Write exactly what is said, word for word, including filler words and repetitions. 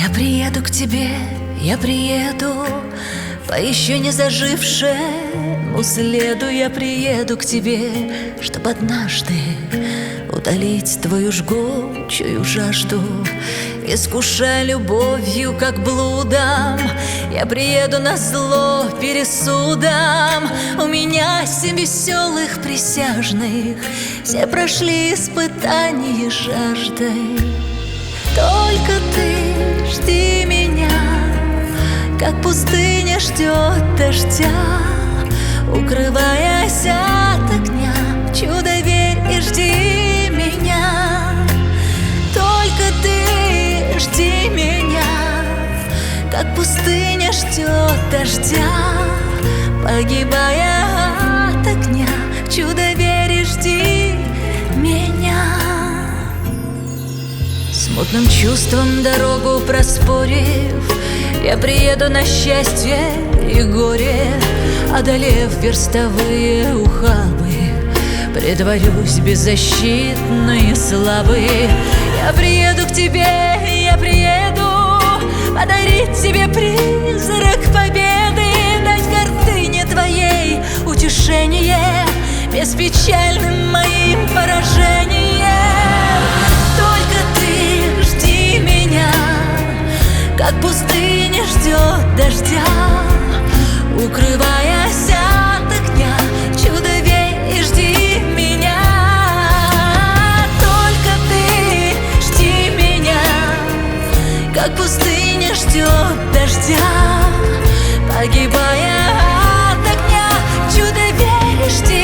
Я приеду к тебе, я приеду по еще не зажившему следу. Я приеду к тебе, чтоб однажды утолить твою жгучую жажду, искушая любовью, как блудом. Я приеду назло пересудам. У меня семь веселых присяжных, все прошли испытания жаждой. Только ты жди меня, как пустыня ждет дождя, укрываясь от огня. Чудо, верь и жди меня. Только ты жди меня, как пустыня ждет дождя, погибая от огня. Чудо, верь и жди меня. Смутным чувством дорогу проспорив, я приеду на счастье и горе, одолев верстовые ухабы, притворюсь беззащитной и слабой. Я приеду к тебе, я приеду подарить тебе призрак победы, дать гордыне твоей утешение беспечальным моим поражением. Только ты жди меня, как пустыня ждет дождя, укрываясь от огня. Чудо, верь и жди меня. Только ты жди меня, как пустыня ждет дождя, погибая от огня. Чудо, верь и жди